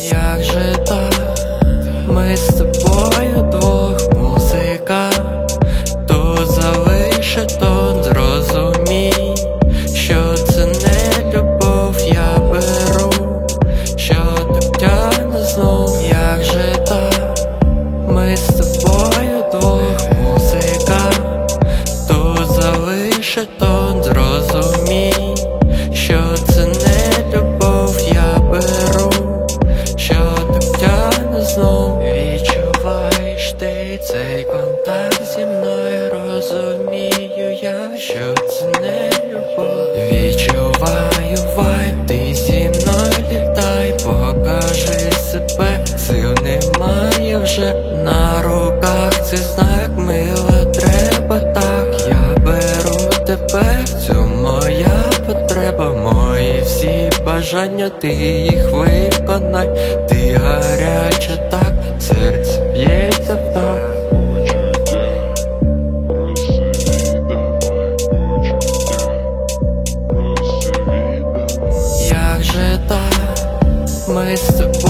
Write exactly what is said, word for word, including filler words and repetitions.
Як же так, ми з тобою двох музика, то залише, то зрозумій, що це не любов, я беру, що так тягне знов. Як же так, ми з тобою двох музика, то залише, то зрозумій, що це не любов, я беру, що так тягне знов. Відчуваєш ти цей контакт зі мною, розумію я, що це не любов. Відчуваю вайб, ти зі мною літай, покажи себе, сил немає вже на руках, це знак, мила, треба так. Я беру тебе, це моя потреба, мої всі бажання, ти їх виконай. Ти гаряча так, серце б'ється в так. Як же так, ми з тобою